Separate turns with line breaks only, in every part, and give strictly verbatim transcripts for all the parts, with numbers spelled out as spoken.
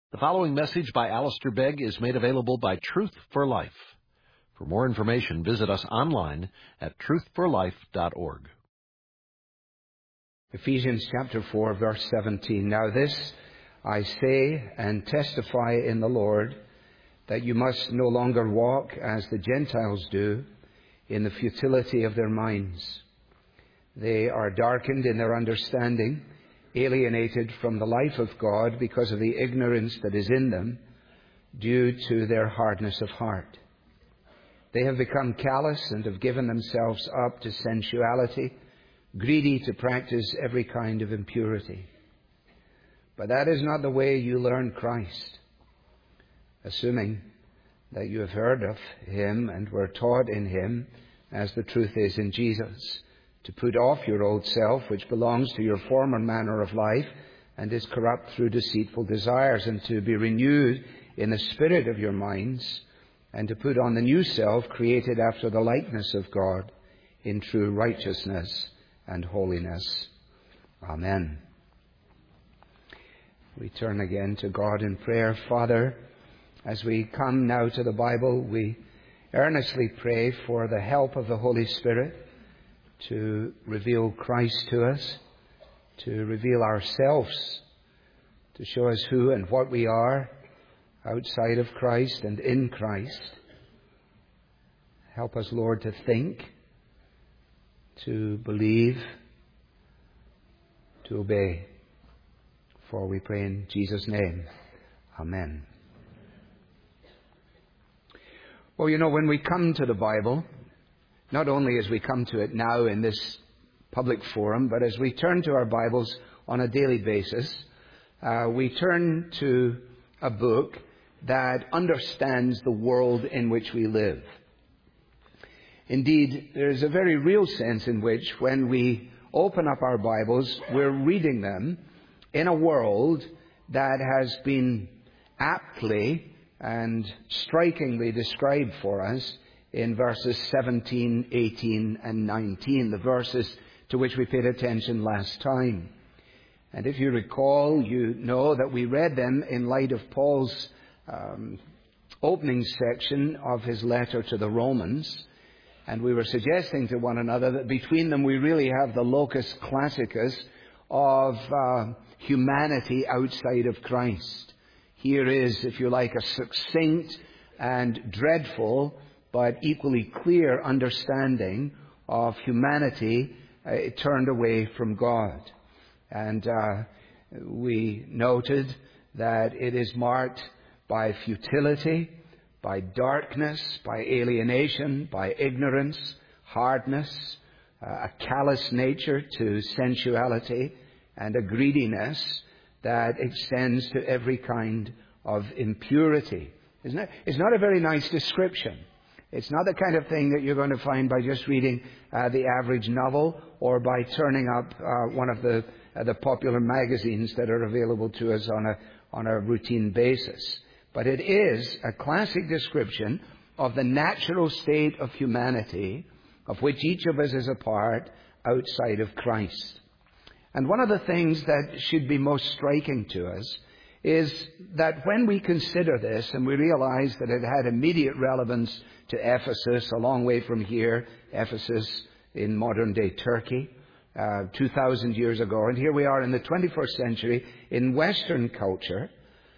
The following message by Alistair Begg is made available by Truth for Life. For more information, visit us online at truth for life dot org.
Ephesians chapter four, verse seventeen. Now this I say and testify in the Lord, that you must no longer walk as the Gentiles do, in the futility of their minds. They are darkened in their understanding, alienated from the life of God because of the ignorance that is in them, due to their hardness of heart. They have become callous and have given themselves up to sensuality, greedy to practice every kind of impurity. But that is not the way you learn Christ. Assuming that you have heard of Him and were taught in Him, as the truth is in Jesus, to put off your old self, which belongs to your former manner of life and is corrupt through deceitful desires, and to be renewed in the spirit of your minds, and to put on the new self, created after the likeness of God, in true righteousness and holiness. Amen. We turn again to God in prayer. Father, as we come now to the Bible, we earnestly pray for the help of the Holy Spirit to reveal Christ to us, to reveal ourselves, to show us who and what we are outside of Christ and in Christ. Help us, Lord, to think, to believe, to obey. For we pray in Jesus' name. Amen. Well, you know, when we come to the Bible, not only as we come to it now in this public forum, but as we turn to our Bibles on a daily basis, uh, we turn to a book that understands the world in which we live. Indeed, there is a very real sense in which when we open up our Bibles, we're reading them in a world that has been aptly and strikingly described for us in verses seventeen, eighteen, and nineteen, the verses to which we paid attention last time. And if you recall, you know that we read them in light of Paul's um, opening section of his letter to the Romans. And we were suggesting to one another that between them we really have the locus classicus of uh, humanity outside of Christ. Here is, if you like, a succinct and dreadful but equally clear understanding of humanity uh, turned away from God. And uh, we noted that it is marked by futility, by darkness, by alienation, by ignorance, hardness, uh, a callous nature to sensuality, and a greediness that extends to every kind of impurity. Isn't it? It's not a very nice description. It's not the kind of thing that you're going to find by just reading uh, the average novel or by turning up uh, one of the uh, the popular magazines that are available to us on a on a routine basis. But it is a classic description of the natural state of humanity, of which each of us is a part outside of Christ. And one of the things that should be most striking to us is that when we consider this and we realize that it had immediate relevance to Ephesus, a long way from here, Ephesus in modern-day Turkey, uh, two thousand years ago. And here we are in the twenty-first century in Western culture.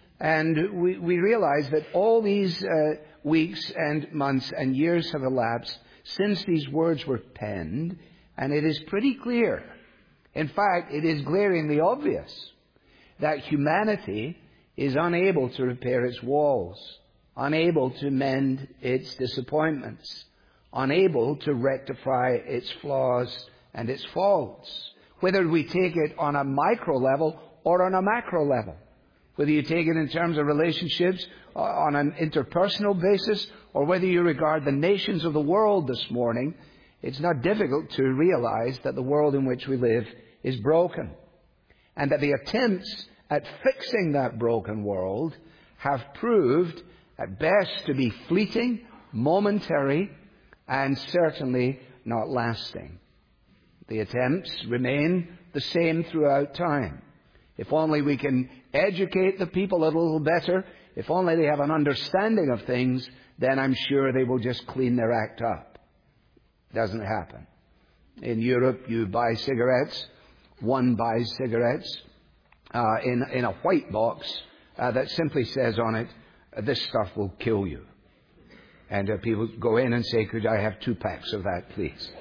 And we, we realize that all these uh, weeks and months and years have elapsed since these words were penned. And it is pretty clear, in fact, it is glaringly obvious, that humanity is unable to repair its walls, unable to mend its disappointments, unable to rectify its flaws and its faults, whether we take it on a micro level or on a macro level, whether you take it in terms of relationships on an interpersonal basis, or whether you regard the nations of the world this morning. It's not difficult to realize that the world in which we live is broken, and that the attempts at fixing that broken world have proved at best to be fleeting, momentary, and certainly not lasting. The attempts remain the same throughout time. If only we can educate the people a little better, if only they have an understanding of things, then I'm sure they will just clean their act up. Doesn't happen. In Europe, you buy cigarettes. One buys cigarettes uh, in, in a white box uh, that simply says on it, this stuff will kill you. And uh, people go in and say, could I have two packs of that, please?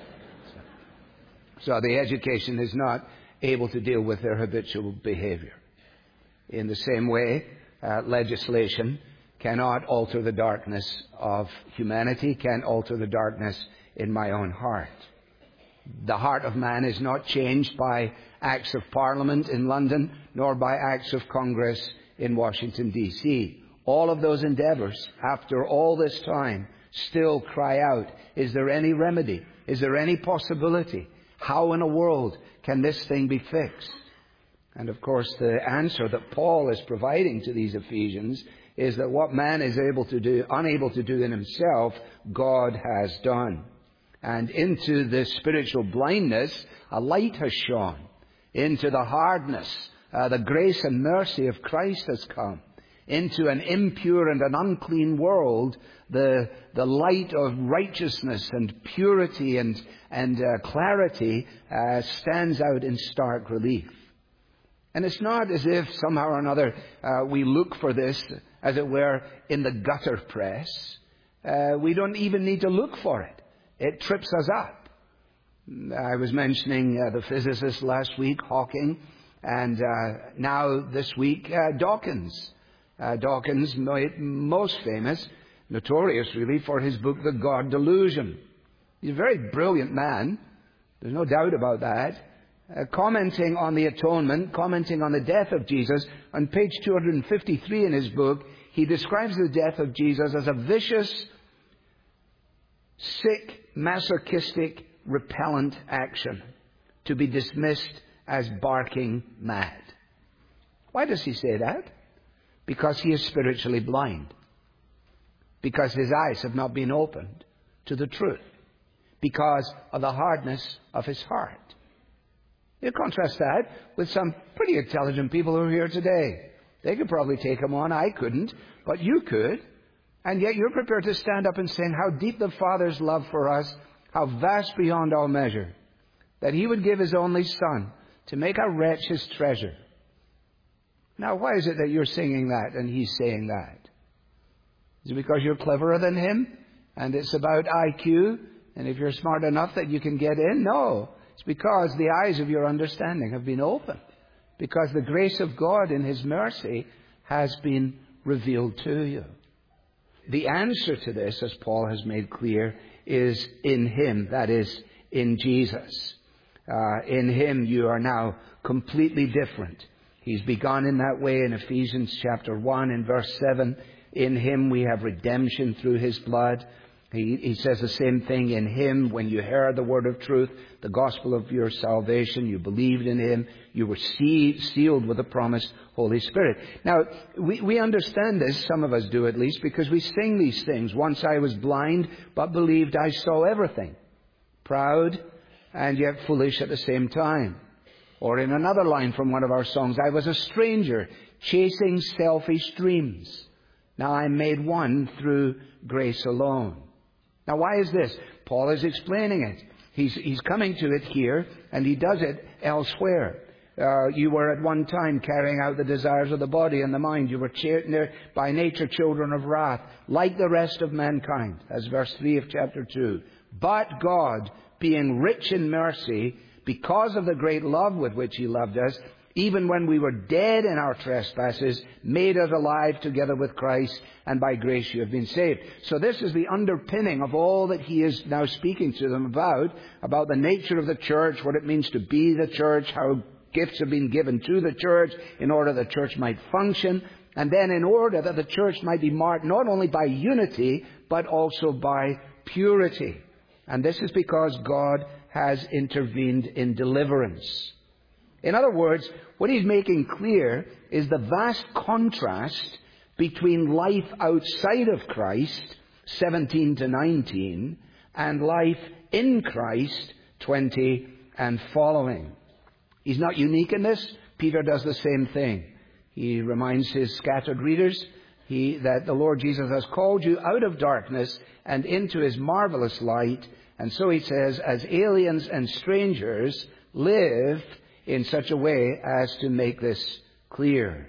So, so the education is not able to deal with their habitual behavior. In the same way, uh, legislation cannot alter the darkness of humanity, can't alter the darkness in my own heart. The heart of man is not changed by acts of Parliament in London, nor by acts of Congress in Washington, D C All of those endeavors, after all this time, still cry out, is there any remedy? Is there any possibility? How in a world can this thing be fixed? And of course, the answer that Paul is providing to these Ephesians is that what man is able to do, unable to do in himself, God has done. And into this spiritual blindness, a light has shone. Into the hardness, uh, the grace and mercy of Christ has come. Into an impure and an unclean world, the the light of righteousness and purity and and uh, clarity uh, stands out in stark relief. And it's not as if somehow or another uh, we look for this, as it were, in the gutter press. Uh, we don't even need to look for it. It trips us up. I was mentioning uh, the physicist last week, Hawking, and uh, now this week, uh, Dawkins. Uh, Dawkins, most famous, notorious really, for his book, The God Delusion. He's a very brilliant man. There's no doubt about that. Uh, commenting on the atonement, commenting on the death of Jesus, on page two hundred fifty-three in his book, he describes the death of Jesus as a vicious, sick, masochistic, repellent action to be dismissed as barking mad. Why does he say that? Because he is spiritually blind. Because his eyes have not been opened to the truth. Because of the hardness of his heart. You contrast that with some pretty intelligent people who are here today. They could probably take him on. I couldn't, but you could. And yet you're prepared to stand up and say how deep the Father's love for us, how vast beyond all measure, that he would give his only Son to make a wretch his treasure. Now, why is it that you're singing that and he's saying that? Is it because you're cleverer than him and it's about I Q and if you're smart enough that you can get in? No. It's because the eyes of your understanding have been opened. Because the grace of God in his mercy has been revealed to you. The answer to this, as Paul has made clear, is in him. That is, in Jesus. Uh, in him you are now completely different. He's begun in that way in Ephesians chapter one in verse seven. In him we have redemption through his blood. He, he says the same thing in him. When you heard the word of truth, the gospel of your salvation, you believed in him, you were see, sealed with the promised Holy Spirit. Now, we, we understand this, some of us do at least, because we sing these things. Once I was blind, but believed I saw everything. Proud and yet foolish at the same time. Or in another line from one of our songs, I was a stranger, chasing selfish dreams. Now I'm made one through grace alone. Now, why is this? Paul is explaining it. He's, he's coming to it here, and he does it elsewhere. Uh, you were at one time carrying out the desires of the body and the mind. You were ch- by nature children of wrath, like the rest of mankind. That's verse three of chapter two. But God, being rich in mercy, because of the great love with which he loved us, even when we were dead in our trespasses, made us alive together with Christ, and by grace you have been saved. So this is the underpinning of all that he is now speaking to them about, about the nature of the church, what it means to be the church, how gifts have been given to the church in order the church might function, and then in order that the church might be marked not only by unity, but also by purity. And this is because God has intervened in deliverance. In other words, what he's making clear is the vast contrast between life outside of Christ, seventeen to nineteen, and life in Christ, twenty and following. He's not unique in this. Peter does the same thing. He reminds his scattered readers he, that the Lord Jesus has called you out of darkness and into his marvelous light. And so he says, as aliens and strangers, live in such a way as to make this clear.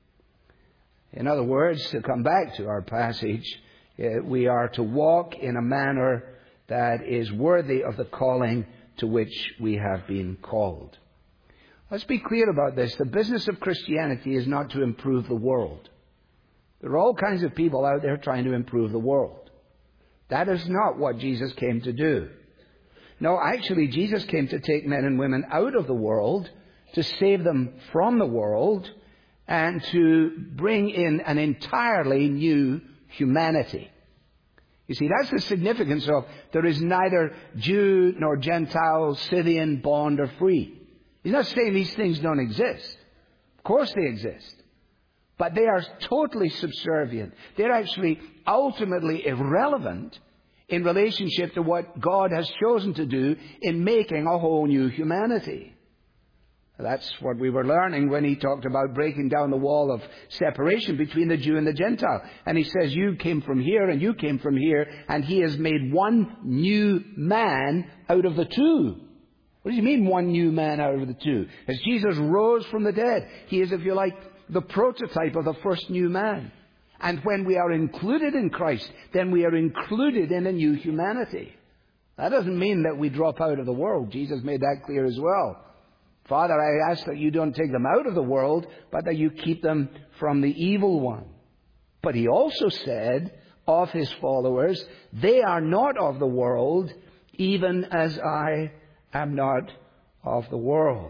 In other words, to come back to our passage, we are to walk in a manner that is worthy of the calling to which we have been called. Let's be clear about this. The business of Christianity is not to improve the world. There are all kinds of people out there trying to improve the world. That is not what Jesus came to do. No, actually, Jesus came to take men and women out of the world, to save them from the world, and to bring in an entirely new humanity. You see, that's the significance of there is neither Jew nor Gentile, Scythian, bond or free. He's not saying these things don't exist. Of course they exist. But they are totally subservient. They're actually ultimately irrelevant in relationship to what God has chosen to do in making a whole new humanity. That's what we were learning when he talked about breaking down the wall of separation between the Jew and the Gentile. And he says, you came from here and you came from here, and he has made one new man out of the two. What does he mean, one new man out of the two? As Jesus rose from the dead, he is, if you like, the prototype of the first new man. And when we are included in Christ, then we are included in a new humanity. That doesn't mean that we drop out of the world. Jesus made that clear as well. Father, I ask that you don't take them out of the world, but that you keep them from the evil one. But he also said of his followers, they are not of the world, even as I am not of the world.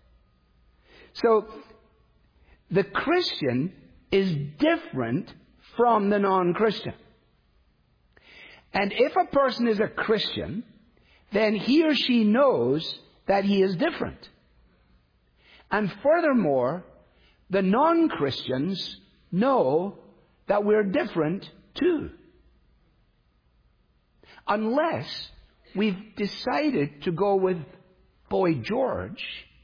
So, the Christian is different from the non-Christian. And if a person is a Christian, then he or she knows that he is different. And furthermore, the non-Christians know that we're different too. Unless we've decided to go with Boy George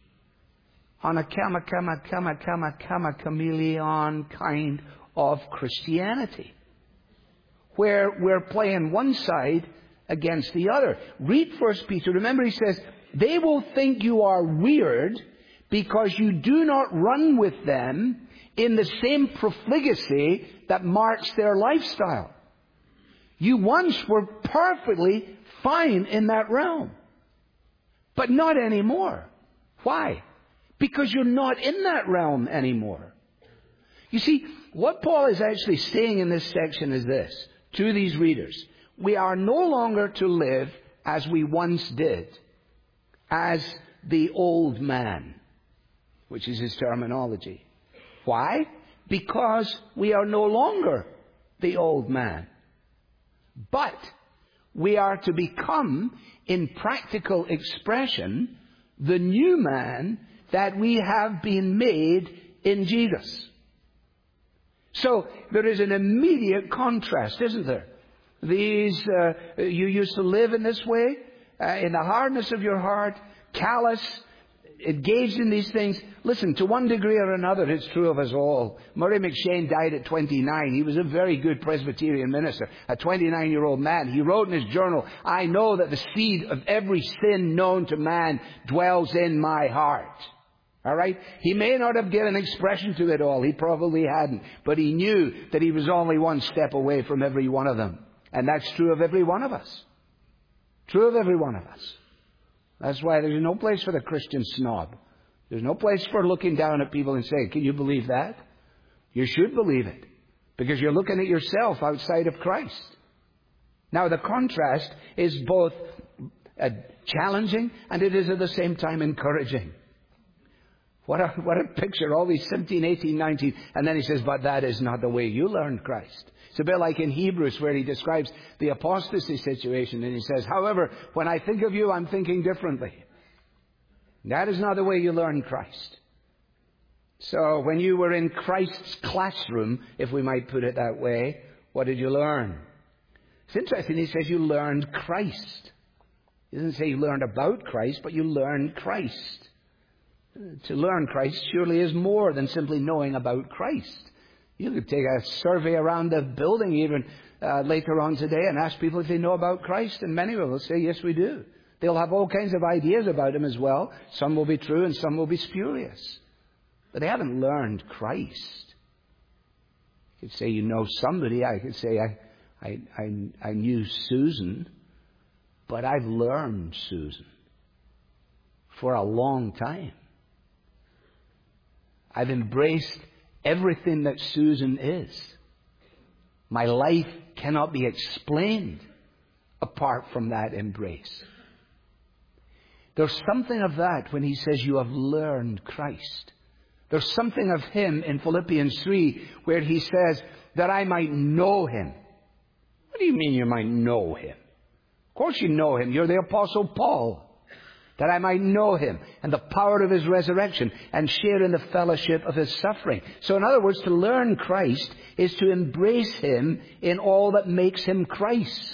on a kama, kama, kama, kama, kama, chameleon kind of Christianity, where we're playing one side against the other. Read First Peter. Remember, he says, they will think you are weird because you do not run with them in the same profligacy that marks their lifestyle. You once were perfectly fine in that realm, but not anymore. Why? Because you're not in that realm anymore. You see, what Paul is actually saying in this section is this, to these readers. We are no longer to live as we once did, as the old man, which is his terminology. Why? Because we are no longer the old man. But we are to become, in practical expression, the new man that we have been made in Jesus. So there is an immediate contrast, isn't there? These, uh, you used to live in this way, uh, in the hardness of your heart, callous, engaged in these things. Listen, to one degree or another, it's true of us all. Murray McShane died at twenty-nine. He was a very good Presbyterian minister, a twenty-nine-year-old man. He wrote in his journal, I know that the seed of every sin known to man dwells in my heart. All right? He may not have given expression to it all. He probably hadn't. But he knew that he was only one step away from every one of them. And that's true of every one of us. True of every one of us. That's why there's no place for the Christian snob. There's no place for looking down at people and saying, can you believe that? You should believe it. Because you're looking at yourself outside of Christ. Now, the contrast is both uh, challenging and it is at the same time encouraging. What a, what a picture, all these seventeen, eighteen, nineteen. And then he says, but that is not the way you learned Christ. It's a bit like in Hebrews where he describes the apostasy situation. And he says, however, when I think of you, I'm thinking differently. That is not the way you learned Christ. So when you were in Christ's classroom, if we might put it that way, what did you learn? It's interesting. He says you learned Christ. He doesn't say you learned about Christ, but you learned Christ. To learn Christ surely is more than simply knowing about Christ. You could take a survey around the building even uh, later on today and ask people if they know about Christ, and many will say, yes, we do. They'll have all kinds of ideas about Him as well. Some will be true and some will be spurious. But they haven't learned Christ. You could say you know somebody. I could say I, I, I, I knew Susan, but I've learned Susan for a long time. I've embraced everything that Susan is. My life cannot be explained apart from that embrace. There's something of that when he says you have learned Christ. There's something of Him in Philippians three where he says that I might know Him. What do you mean you might know Him? Of course you know Him. You're the Apostle Paul. That I might know Him and the power of His resurrection and share in the fellowship of His suffering. So in other words, to learn Christ is to embrace Him in all that makes Him Christ.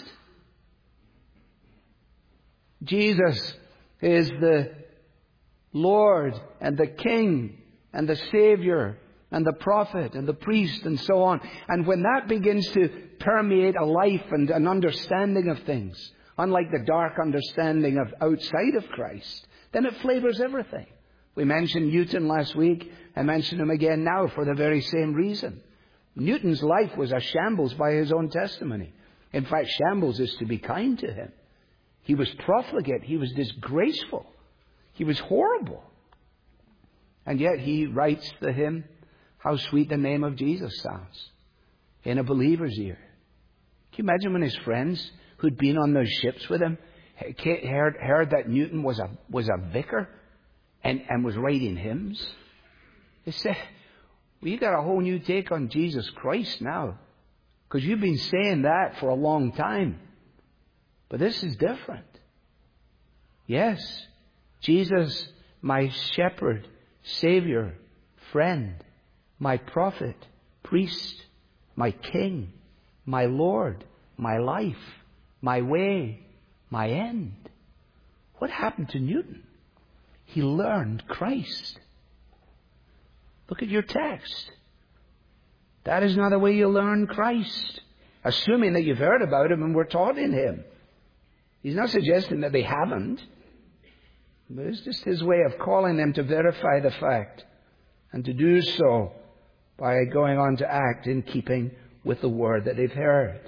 Jesus is the Lord and the King and the Savior and the prophet and the priest and so on. And when that begins to permeate a life and an understanding of things, unlike the dark understanding of outside of Christ, then it flavors everything. We mentioned Newton last week. I mention him again now for the very same reason. Newton's life was a shambles by his own testimony. In fact, shambles is to be kind to him. He was profligate. He was disgraceful. He was horrible. And yet he writes the hymn, How Sweet the Name of Jesus Sounds, in a believer's ear. Can you imagine when his friends who'd been on those ships with him heard, heard that Newton was a was a vicar and, and was writing hymns? They said, well, you got a whole new take on Jesus Christ now, because you've been saying that for a long time. But this is different. Yes, Jesus, my shepherd, Savior, friend, my prophet, priest, my king, my Lord, my life, my way, my end. What happened to Newton? He learned Christ. Look at your text. That is not the way you learn Christ. Assuming that you've heard about Him and were taught in Him. He's not suggesting that they haven't. But it's just His way of calling them to verify the fact. And to do so by going on to act in keeping with the word that they've heard.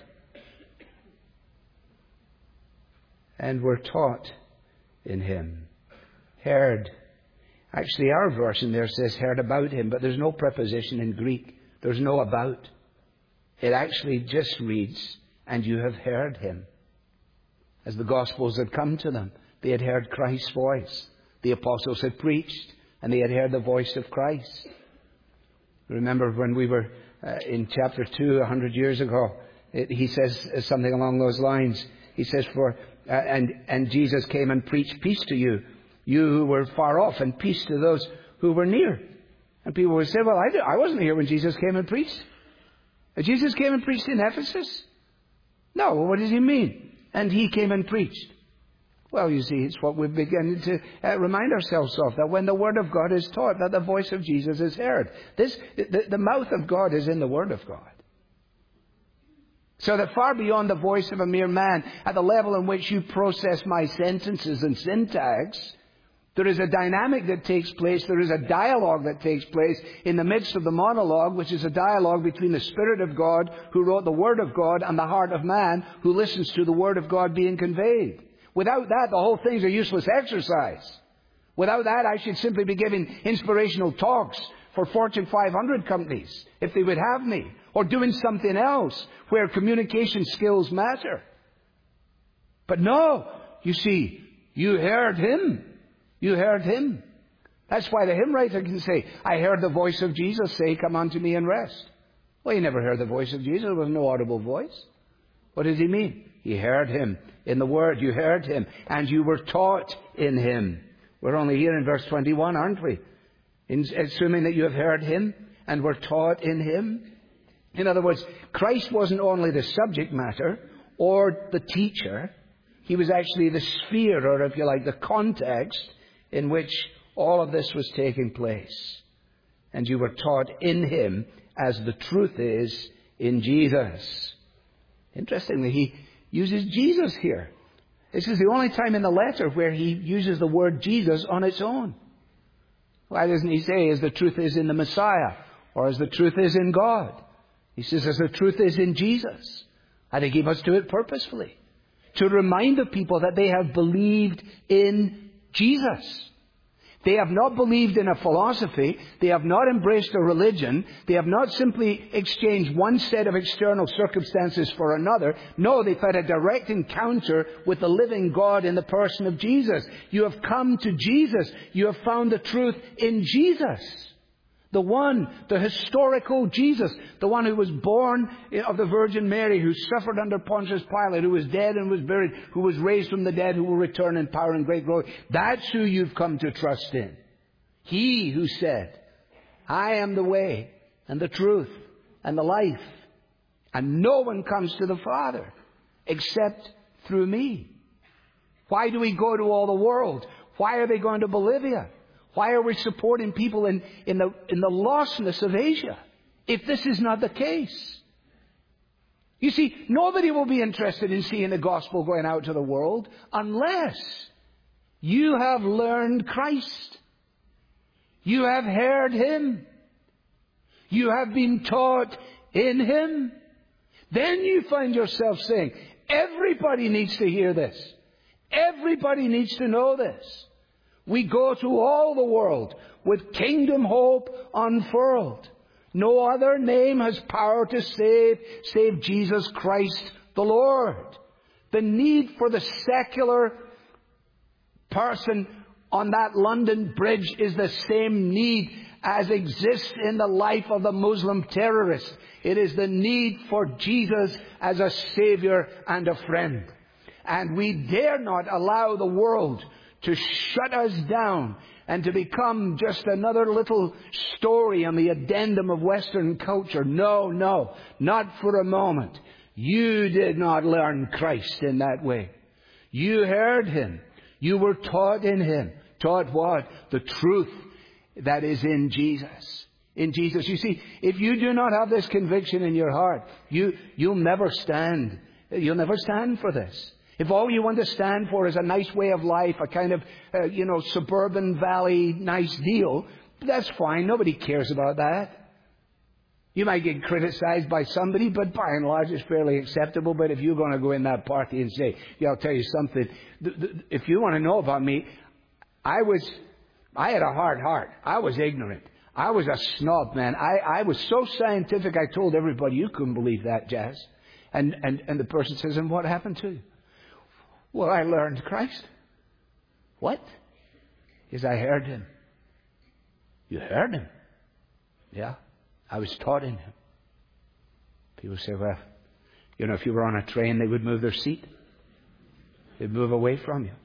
And were taught in Him. Heard. Actually, our version there says heard about Him, but there's no preposition in Greek. There's no about. It actually just reads, and you have heard Him. As the Gospels had come to them, they had heard Christ's voice. The apostles had preached, and they had heard the voice of Christ. Remember when we were uh, in chapter two, a hundred years ago, it, he says something along those lines. He says, "For uh, and and Jesus came and preached peace to you, you who were far off, and peace to those who were near." And people would say, "Well, I, did, I wasn't here when Jesus came and preached." And Jesus came and preached in Ephesus? No. Well, what does he mean? And he came and preached. Well, you see, it's what we're beginning to uh, remind ourselves of, that when the Word of God is taught, that the voice of Jesus is heard. This, the, the mouth of God is in the Word of God. So that far beyond the voice of a mere man, at the level in which you process my sentences and syntax, there is a dynamic that takes place, there is a dialogue that takes place in the midst of the monologue, which is a dialogue between the Spirit of God, who wrote the Word of God, and the heart of man, who listens to the Word of God being conveyed. Without that, the whole thing's a useless exercise. Without that, I should simply be giving inspirational talks for Fortune five hundred companies, if they would have me, or doing something else where communication skills matter. But no, you see, you heard Him. You heard Him. That's why the hymn writer can say, I heard the voice of Jesus say, come unto me and rest. Well, you never heard the voice of Jesus. There was no audible voice. What does he mean? You heard Him in the Word. You heard Him. And you were taught in Him. We're only here in verse twenty-one, aren't we? In, assuming that you have heard Him and were taught in Him. In other words, Christ wasn't only the subject matter or the teacher. He was actually the sphere, or if you like, the context in which All of this was taking place. And you were taught in Him as the truth is in Jesus. Interestingly, he uses Jesus here. This is the only time in the letter where he uses the word Jesus on its own. Why doesn't he say, as the truth is in the Messiah, or as the truth is in God? He says, as the truth is in Jesus. I think he must do it purposefully, to remind the people that they have believed in Jesus. They have not believed in a philosophy. They have not embraced a religion. They have not simply exchanged one set of external circumstances for another. No, they've had a direct encounter with the living God in the person of Jesus. You have come to Jesus. You have found the truth in Jesus. The one, the historical Jesus, the one who was born of the Virgin Mary, who suffered under Pontius Pilate, who was dead and was buried, who was raised from the dead, who will return in power and great glory. That's who you've come to trust in. He who said, I am the way and the truth and the life, and no one comes to the Father except through me. Why do we go to all the world? Why are they going to Bolivia? Why are we supporting people in, in, the, in the lostness of Asia if this is not the case? You see, nobody will be interested in seeing the gospel going out to the world unless you have learned Christ. You have heard Him. You have been taught in Him. Then you find yourself saying, everybody needs to hear this. Everybody needs to know this. We go to all the world with kingdom hope unfurled. No other name has power to save, save Jesus Christ the Lord. The need for the secular person on that London Bridge is the same need as exists in the life of the Muslim terrorist. It is the need for Jesus as a Savior and a friend. And we dare not allow the world to shut us down and to become just another little story on the addendum of Western culture. No, no, not for a moment. You did not learn Christ in that way. You heard Him. You were taught in Him. Taught what? The truth that is in Jesus. In Jesus. You see, if you do not have this conviction in your heart, you, you'll never stand. You'll never stand for this. If all you want to stand for is a nice way of life, a kind of, uh, you know, suburban valley nice deal, that's fine. Nobody cares about that. You might get criticized by somebody, but by and large it's fairly acceptable. But if you're going to go in that party and say, yeah, I'll tell you something. Th- th- if you want to know about me, I was, I had a hard heart. I was ignorant. I was a snob, man. I, I was so scientific I told everybody, you couldn't believe that, Jazz. And, and, and the person says, and what happened to you? Well, I learned Christ. What? Because I heard Him. You heard Him? Yeah. I was taught in Him. People say, well, you know, if you were on a train, they would move their seat. They'd move away from you.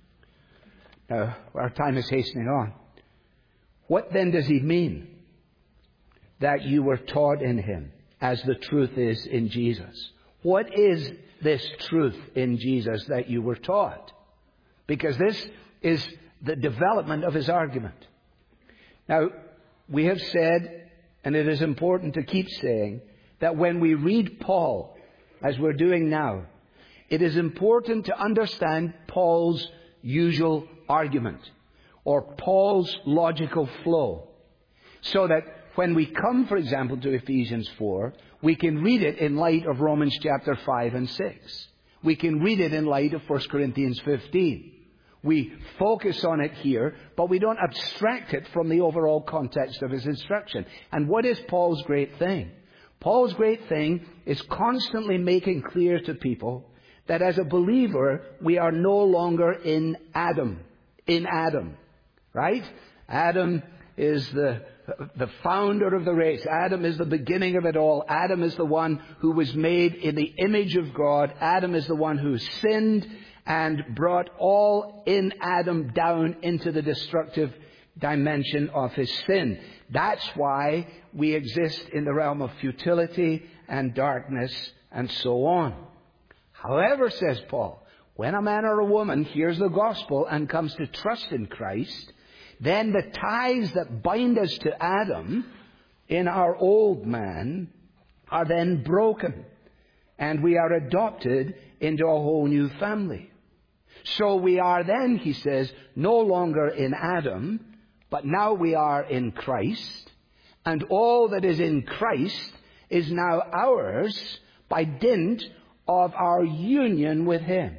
Now, our time is hastening on. What then does He mean? That you were taught in Him, as the truth is in Jesus. What is this truth in Jesus that you were taught? Because this is the development of his argument. Now, we have said, and it is important to keep saying, that when we read Paul, as we're doing now, it is important to understand Paul's usual argument, or Paul's logical flow, so that when we come, for example, to Ephesians four, we can read it in light of Romans chapter five and six. We can read it in light of First Corinthians fifteen. We focus on it here, but we don't abstract it from the overall context of his instruction. And what is Paul's great thing? Paul's great thing is constantly making clear to people that as a believer, we are no longer in Adam. In Adam. Right? Adam is the the founder of the race. Adam is the beginning of it all. Adam is the one who was made in the image of God. Adam is the one who sinned and brought all in Adam down into the destructive dimension of his sin. That's why we exist in the realm of futility and darkness and so on. However, says Paul, when a man or a woman hears the gospel and comes to trust in Christ, then the ties that bind us to Adam in our old man are then broken. And we are adopted into a whole new family. So we are then, he says, no longer in Adam, but now we are in Christ. And all that is in Christ is now ours by dint of our union with him.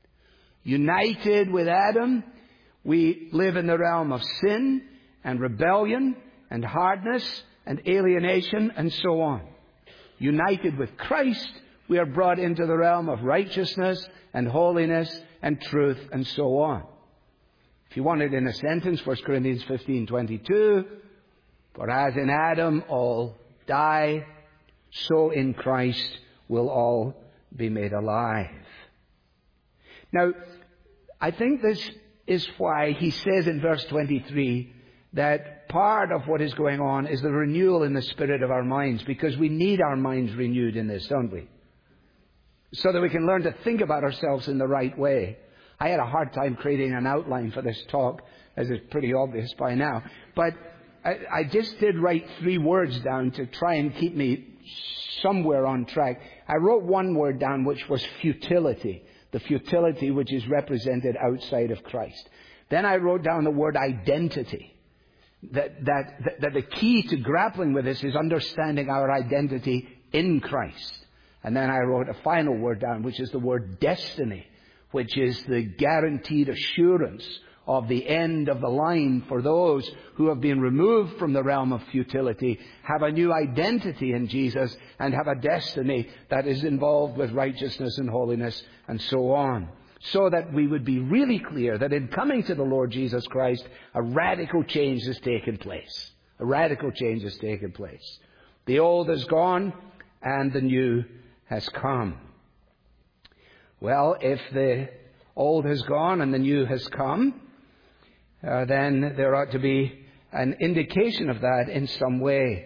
United with Adam, we live in the realm of sin and rebellion and hardness and alienation and so on. United with Christ, we are brought into the realm of righteousness and holiness and truth and so on. If you want it in a sentence, First Corinthians fifteen twenty-two, for as in Adam all die, so in Christ will all be made alive. Now, I think this is why he says in verse twenty-three that part of what is going on is the renewal in the spirit of our minds, because we need our minds renewed in this, don't we? So that we can learn to think about ourselves in the right way. I had a hard time creating an outline for this talk, as is pretty obvious by now. But I, I just did write three words down to try and keep me somewhere on track. I wrote one word down, which was futility. The futility which is represented outside of Christ. Then I wrote down the word identity. That, that, that, that the key to grappling with this is understanding our identity in Christ. And then I wrote a final word down, which is the word destiny, which is the guaranteed assurance of the end of the line for those who have been removed from the realm of futility, have a new identity in Jesus, and have a destiny that is involved with righteousness and holiness and so on. So that we would be really clear that in coming to the Lord Jesus Christ, a radical change has taken place. A radical change has taken place. The old is gone and the new has come. Well, if the old has gone and the new has come, uh, then there ought to be an indication of that in some way.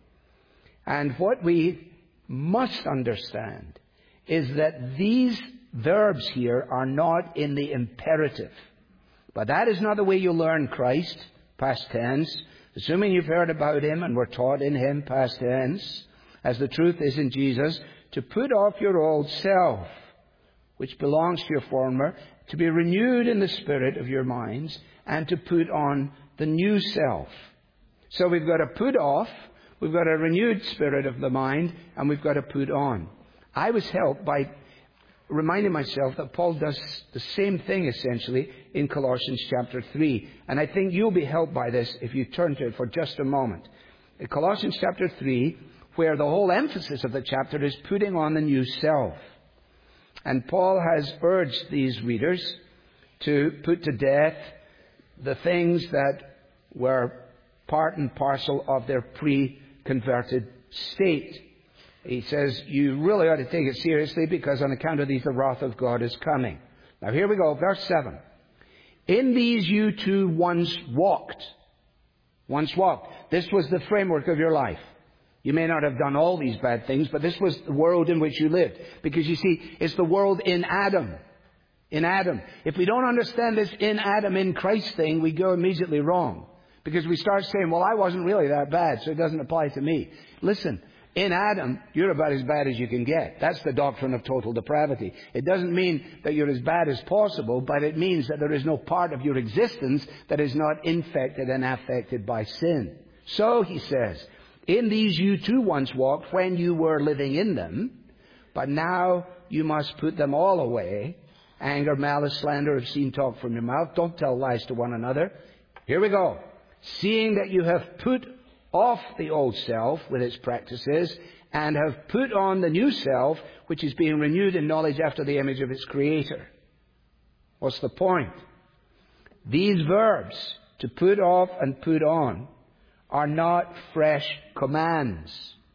And what we must understand is that these verbs here are not in the imperative. But that is not the way you learn Christ, past tense. Assuming you've heard about him and were taught in him, past tense, as the truth is in Jesus, to put off your old self, which belongs to your former, to be renewed in the spirit of your minds, and to put on the new self. So we've got to put off, we've got a renewed spirit of the mind, and we've got to put on. I was helped by reminding myself that Paul does the same thing essentially in Colossians chapter three. And I think you'll be helped by this if you turn to it for just a moment. In Colossians chapter three, where the whole emphasis of the chapter is putting on the new self. And Paul has urged these readers to put to death the things that were part and parcel of their pre-converted state. He says, you really ought to take it seriously because on account of these the wrath of God is coming. Now here we go, verse seven. In these you too once walked. Once walked. This was the framework of your life. You may not have done all these bad things, but this was the world in which you lived. Because you see, it's the world in Adam. In Adam. If we don't understand this in Adam, in Christ thing, we go immediately wrong. Because we start saying, well, I wasn't really that bad, so it doesn't apply to me. Listen, in Adam, you're about as bad as you can get. That's the doctrine of total depravity. It doesn't mean that you're as bad as possible, but it means that there is no part of your existence that is not infected and affected by sin. So, he says, in these you too once walked when you were living in them, but now you must put them all away. Anger, malice, slander, obscene talk from your mouth. Don't tell lies to one another. Here we go. Seeing that you have put off the old self with its practices and have put on the new self, which is being renewed in knowledge after the image of its creator. What's the point? These verbs, to put off and put on, are not fresh commands.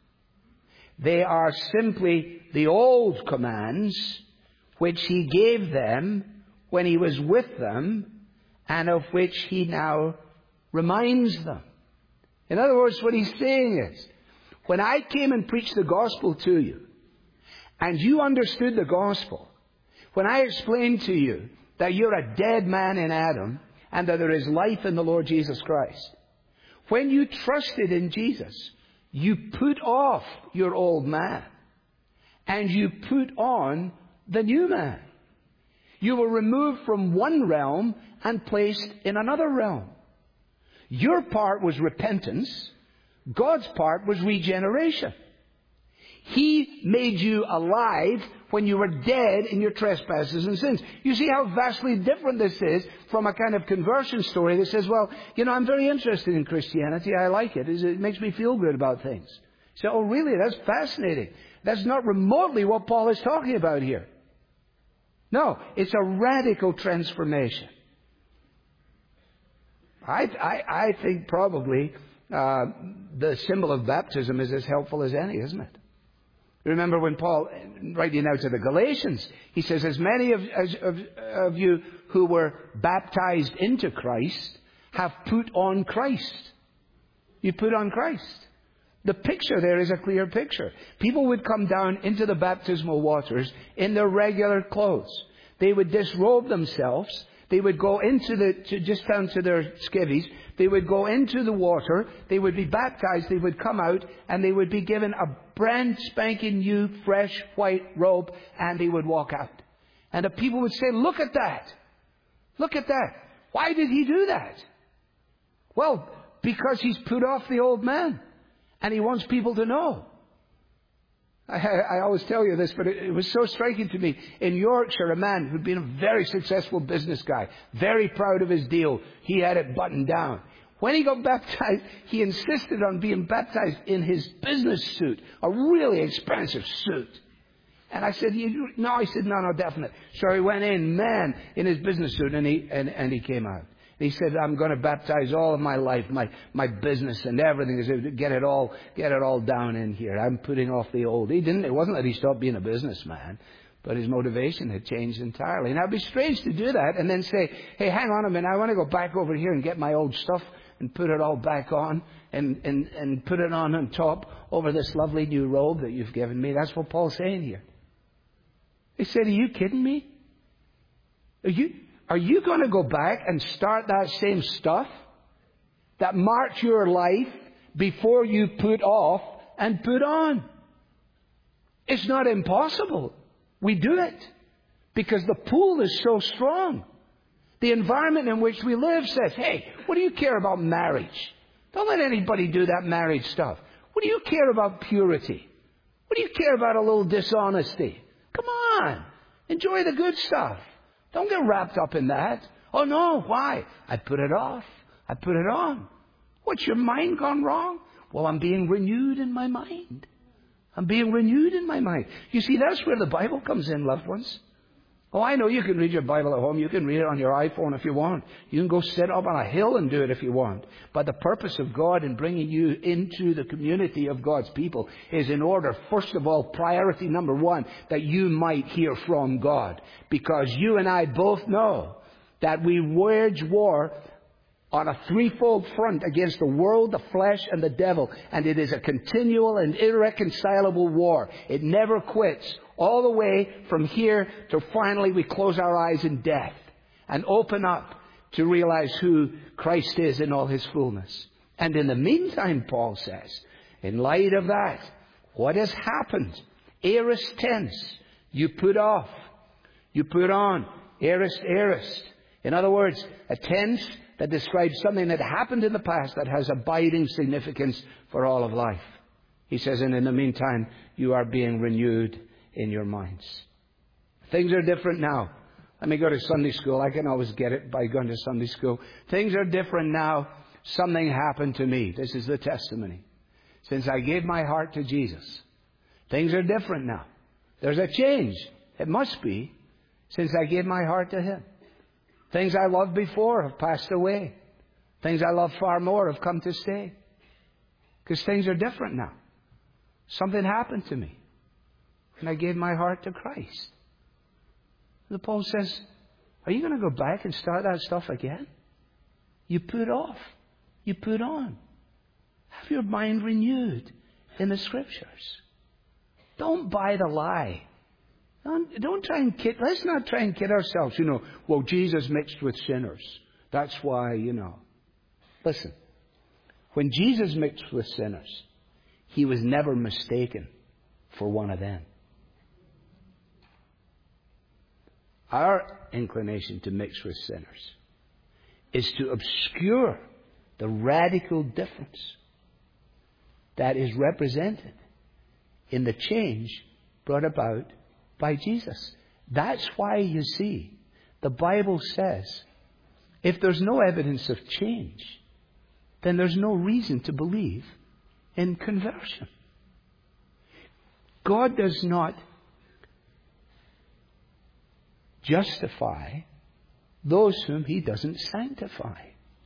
They are simply the old commands which he gave them when he was with them and of which he now reminds them. In other words, what he's saying is, when I came and preached the gospel to you, and you understood the gospel, when I explained to you that you're a dead man in Adam, and that there is life in the Lord Jesus Christ. When you trusted in Jesus, you put off your old man and you put on the new man. You were removed from one realm and placed in another realm. Your part was repentance. God's part was regeneration. He made you alive when you were dead in your trespasses and sins. You see how vastly different this is from a kind of conversion story that says, well, you know, I'm very interested in Christianity. I like it. It makes me feel good about things. So, oh, really? That's fascinating. That's not remotely what Paul is talking about here. No, it's a radical transformation. I, I, I think probably uh, the symbol of baptism is as helpful as any, isn't it? Remember when Paul, writing out to the Galatians, he says, as many of, as, of, of you who were baptized into Christ have put on Christ. You put on Christ. The picture there is a clear picture. People would come down into the baptismal waters in their regular clothes. They would disrobe themselves. They would go into the, to, just down to their skivvies. They would go into the water. They would be baptized. They would come out and they would be given a brand spanking new, fresh, white robe, and they would walk out. And the people would say, look at that. Look at that. Why did he do that? Well, because he's put off the old man. And he wants people to know. I, I always tell you this, but it, it was so striking to me. In Yorkshire, a man who'd been a very successful business guy, very proud of his deal. He had it buttoned down. When he got baptized, he insisted on being baptized in his business suit, a really expensive suit. And I said, you, no, I said, no, no, definite. So he went in, man, in his business suit, and he, and, and he came out. He said, I'm going to baptize all of my life, my, my business and everything. He said, get it all, get it all down in here. I'm putting off the old. He didn't, it wasn't that he stopped being a businessman, but his motivation had changed entirely. Now, it'd be strange to do that and then say, hey, hang on a minute. I want to go back over here and get my old stuff and put it all back on and, and, and put it on on top over this lovely new robe that you've given me. That's what Paul's saying here. He said, are you kidding me? Are you... Are you going to go back and start that same stuff that marked your life before you put off and put on? It's not impossible. We do it because the pull is so strong. The environment in which we live says, hey, what do you care about marriage? Don't let anybody do that marriage stuff. What do you care about purity? What do you care about a little dishonesty? Come on. Enjoy the good stuff. Don't get wrapped up in that. Oh, no. Why? I put it off. I put it on. What's your mind gone wrong? Well, I'm being renewed in my mind. I'm being renewed in my mind. You see, that's where the Bible comes in, loved ones. Oh, I know you can read your Bible at home. You can read it on your iPhone if you want. You can go sit up on a hill and do it if you want. But the purpose of God in bringing you into the community of God's people is in order, first of all, priority number one, that you might hear from God. Because you and I both know that we wage war on a threefold front against the world, the flesh, and the devil. And it is a continual and irreconcilable war. It never quits. All the way from here to finally we close our eyes in death and open up to realize who Christ is in all His fullness. And in the meantime, Paul says, in light of that, what has happened? Aorist tense. You put off. You put on. Aorist, aorist. In other words, a tense that describes something that happened in the past that has abiding significance for all of life. He says, and in the meantime, you are being renewed in your minds. Things are different now. Let me go to Sunday school. I can always get it by going to Sunday school. Things are different now. Something happened to me. This is the testimony. Since I gave my heart to Jesus, things are different now. There's a change. It must be since I gave my heart to Him. Things I loved before have passed away. Things I loved far more have come to stay. Because things are different now. Something happened to me. And I gave my heart to Christ. The Paul says, are you going to go back and start that stuff again? You put off. You put on. Have your mind renewed in the Scriptures. Don't buy the lie. Don't, don't try and kid. Let's not try and kid ourselves. You know, well, Jesus mixed with sinners. That's why, you know. Listen, when Jesus mixed with sinners, he was never mistaken for one of them. Our inclination to mix with sinners is to obscure the radical difference that is represented in the change brought about by Jesus. That's why, you see, the Bible says, if there's no evidence of change, then there's no reason to believe in conversion. God does not justify those whom he doesn't sanctify.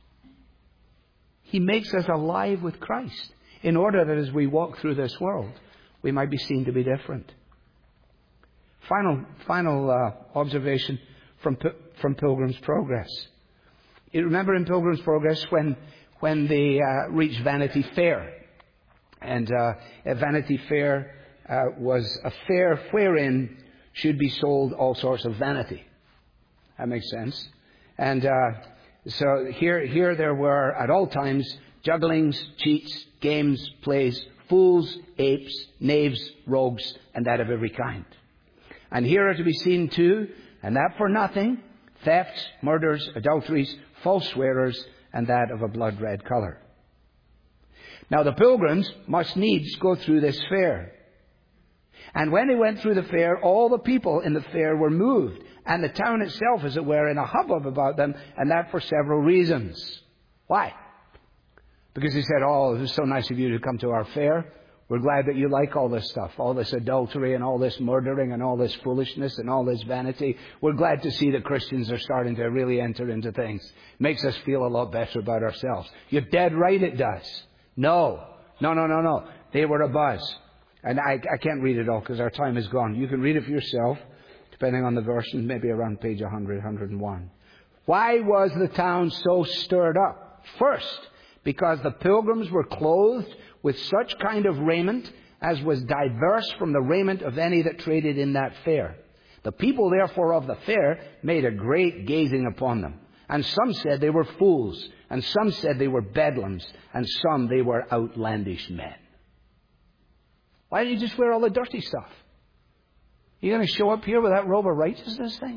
He makes us alive with Christ in order that as we walk through this world, we might be seen to be different. Final, final uh, observation from from Pilgrim's Progress. You remember in Pilgrim's Progress when when they uh, reached Vanity Fair, and uh, a Vanity Fair uh, was a fair wherein should be sold all sorts of vanity. That makes sense. And uh, so here, here there were at all times jugglings, cheats, games, plays, fools, apes, knaves, rogues, and that of every kind. And here are to be seen too, and that for nothing, thefts, murders, adulteries, false swearers, and that of a blood-red colour. Now the pilgrims must needs go through this fair. And when they went through the fair, all the people in the fair were moved, and the town itself, as it were, in a hubbub about them, and that for several reasons. Why? Because he said, oh, it was so nice of you to come to our fair. We're glad that you like all this stuff, all this adultery and all this murdering and all this foolishness and all this vanity. We're glad to see that Christians are starting to really enter into things. Makes us feel a lot better about ourselves. You're dead right, it does. No, no, no, no, no. They were abuzz. And I, I can't read it all because our time is gone. You can read it for yourself, depending on the version, maybe around page one hundred, one hundred one. Why was the town so stirred up? First, because the pilgrims were clothed with such kind of raiment as was diverse from the raiment of any that traded in that fair. The people, therefore, of the fair made a great gazing upon them. And some said they were fools, and some said they were bedlams, and some they were outlandish men. Why don't you just wear all the dirty stuff? You're going to show up here with that robe of righteousness thing?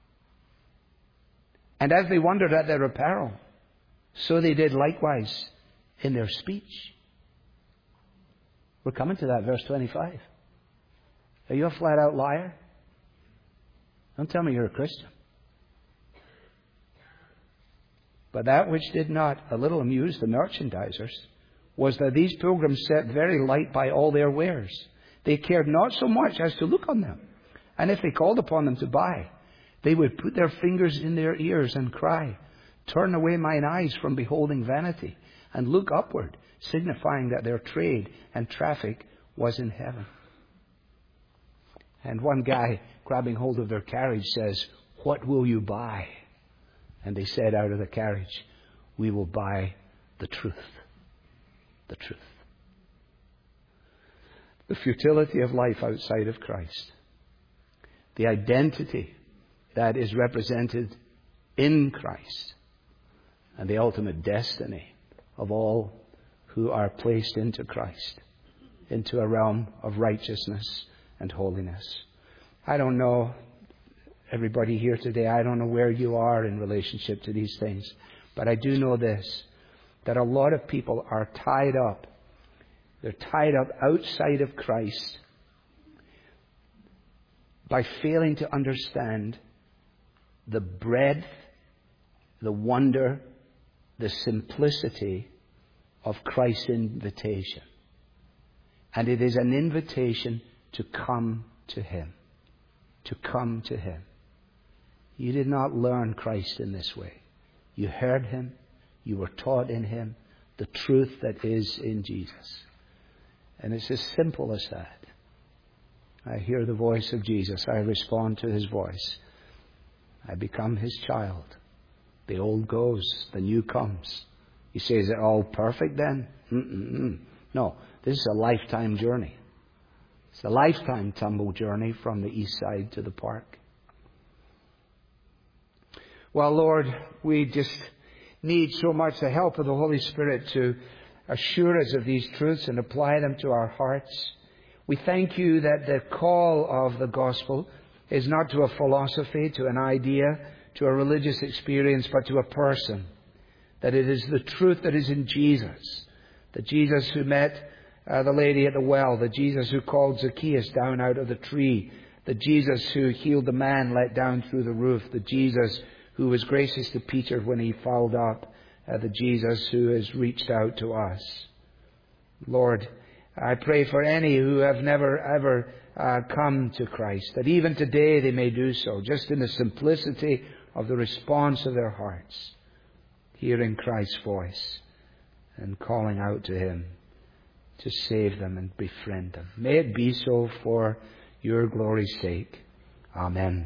And as they wondered at their apparel, so they did likewise in their speech. We're coming to that, verse twenty-five. Are you a flat-out liar? Don't tell me you're a Christian. But that which did not a little amuse the merchandisers was that these pilgrims set very light by all their wares. They cared not so much as to look on them. And if they called upon them to buy, they would put their fingers in their ears and cry, turn away mine eyes from beholding vanity, and look upward, signifying that their trade and traffic was in heaven. And one guy, grabbing hold of their carriage, says, what will you buy? And they said out of the carriage, we will buy the truth. The truth. The futility of life outside of Christ. The identity that is represented in Christ. And the ultimate destiny of all who are placed into Christ. Into a realm of righteousness and holiness. I don't know, everybody here today, I don't know where you are in relationship to these things. But I do know this, that a lot of people are tied up. They're tied up outside of Christ by failing to understand the breadth, the wonder, the simplicity of Christ's invitation. And it is an invitation to come to Him. To come to Him. You did not learn Christ in this way. You heard Him. You were taught in Him the truth that is in Jesus. And it's as simple as that. I hear the voice of Jesus. I respond to His voice. I become His child. The old goes, the new comes. You say, is it all perfect then? Mm-mm-mm. No, this is a lifetime journey. It's a lifetime tumble journey from the east side to the park. Well, Lord, we just need so much the help of the Holy Spirit to assure us of these truths and apply them to our hearts. We thank you that the call of the gospel is not to a philosophy, to an idea, to a religious experience, but to a person. That it is the truth that is in Jesus. The Jesus who met uh, the lady at the well. The Jesus who called Zacchaeus down out of the tree. The Jesus who healed the man let down through the roof. The Jesus who was gracious to Peter when he fouled up. Uh, the Jesus who has reached out to us. Lord, I pray for any who have never ever uh, come to Christ, that even today they may do so, just in the simplicity of the response of their hearts, hearing Christ's voice and calling out to Him to save them and befriend them. May it be so for your glory's sake. Amen.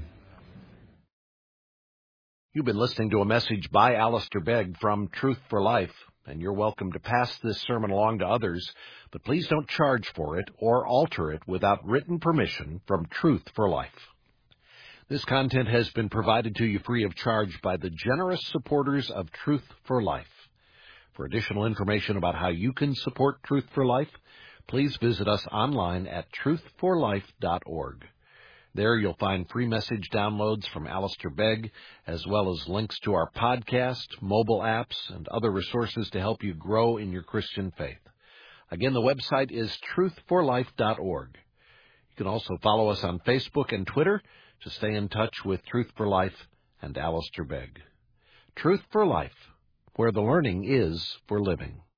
You've been listening to a message by Alistair Begg from Truth for Life, and you're welcome to pass this sermon along to others, but please don't charge for it or alter it without written permission from Truth for Life. This content has been provided to you free of charge by the generous supporters of Truth for Life. For additional information about how you can support Truth for Life, please visit us online at truth for life dot org. There you'll find free message downloads from Alistair Begg, as well as links to our podcast, mobile apps, and other resources to help you grow in your Christian faith. Again, the website is truth for life dot org. You can also follow us on Facebook and Twitter to stay in touch with Truth for Life and Alistair Begg. Truth for Life, where the learning is for living.